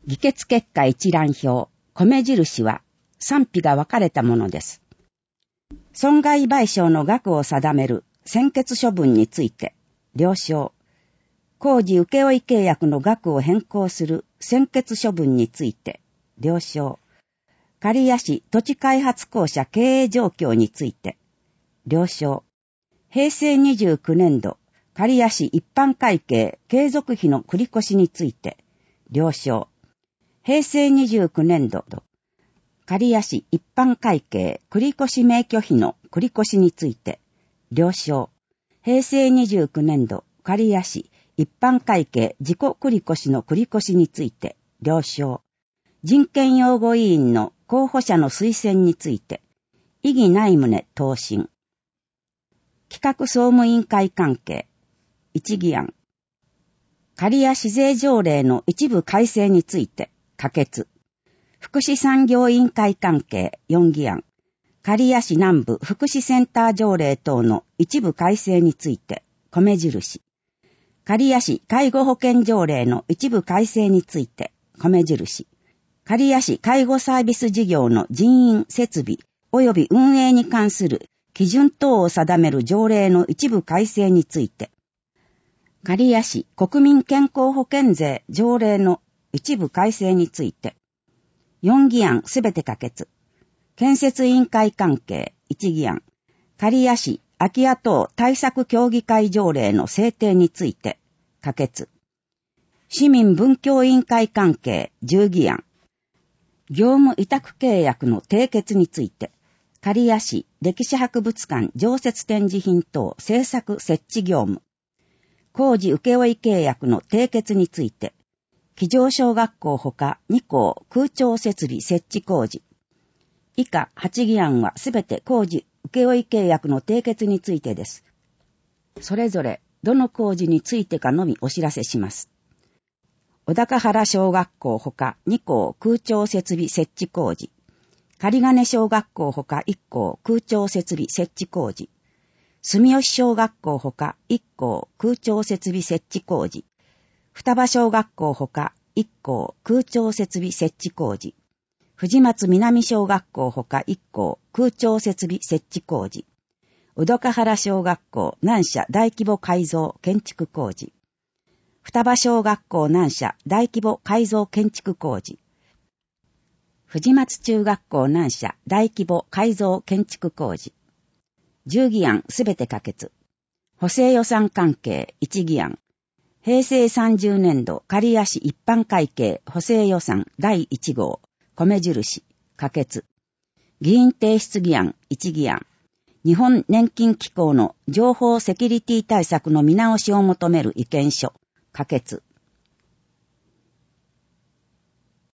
議決結果一覧表、米印は賛否が分かれたものです。損害賠償の額を定める専決処分について、了承。工事請負契約の額を変更する専決処分について、了承。刈谷市土地開発公社経営状況について、了承。平成29年度、刈谷市一般会計継続費の繰越について、了承。平成29年度、刈谷市一般会計繰越免許費の繰越について、了承。平成29年度、刈谷市一般会計自己繰越の繰越について、了承。人権擁護委員の候補者の推薦について、異議ない旨答申。企画総務委員会関係、一議案。刈谷市税条例の一部改正について、可決。福祉産業委員会関係、四議案。刈谷市南部福祉センター条例等の一部改正について、米印。刈谷市介護保険条例の一部改正について、米印。刈谷市介護サービス事業の人員設備及び運営に関する基準等を定める条例の一部改正について、刈谷市国民健康保険税条例の一部改正について、4議案すべて可決。建設委員会関係1議案。刈谷市空き家等対策協議会条例の制定について、可決。市民文教委員会関係10議案。業務委託契約の締結について、刈谷市歴史博物館常設展示品等制作設置業務。工事請負契約の締結について、木城小学校ほか2校空調設備設置工事。以下8議案はすべて工事請負契約の締結についてです。それぞれどの工事についてかのみお知らせします。小高原小学校ほか2校空調設備設置工事。狩金小学校ほか1校空調設備設置工事。住吉小学校ほか1校空調設備設置工事。双葉小学校ほか1校空調設備設置工事。藤松南小学校ほか1校空調設備設置工事。小高原小学校南社大規模改造建築工事。双葉小学校南社大規模改造建築工事。藤松中学校南社大規模改造建築工事。10議案すべて可決。補正予算関係1議案。平成30年度刈谷市一般会計補正予算第1号。米印。可決。議員提出議案1議案。日本年金機構の情報セキュリティ対策の見直しを求める意見書。可決。